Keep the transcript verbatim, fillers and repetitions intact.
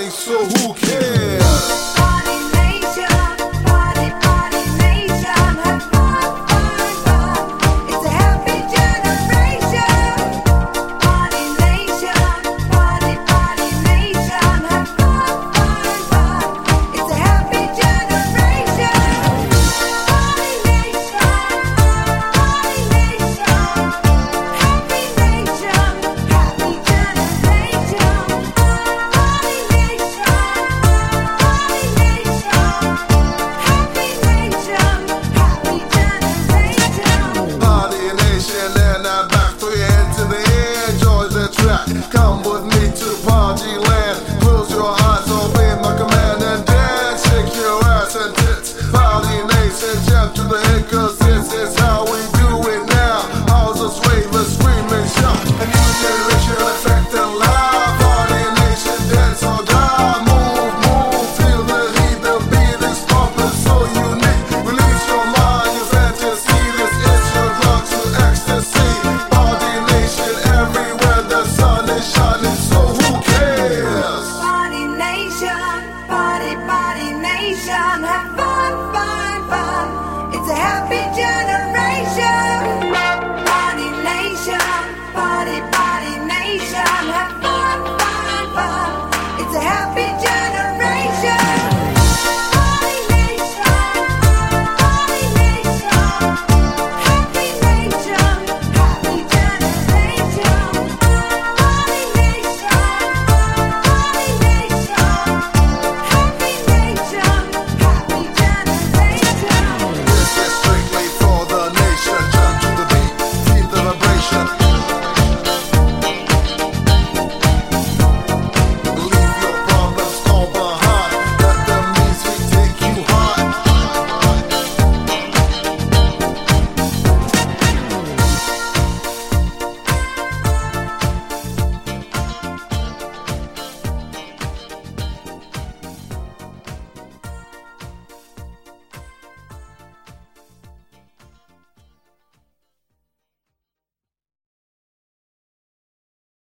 shining, so who cares? Party nation, party, party nation, have fun, fun, fun. It's a happy generation. Party nation, party, party nation, have fun, fun, fun. It's a happy generation. Party nation, party nation, happy nation, happy generation. Party nation, party nation, happy nation, happy generation. Party nation, and I'm back to you into the air. Enjoy the track. Come with me to party land. Close your eyes, obey my command and dance. Shake your ass and tits. Party nation, jump to the hit, cause this is how we do it now. House us rave, let's scream and shout. A new generation effect and live. Party nation, dance or die. Move, move, feel the heat, the beat is pumping so unique. Release your mind, your fantasy. This is your drug to ecstasy. Party nation, everywhere the sun is shining, so who cares? Party nation, party, party nation, have fun, fun, fun. It's a happy generation.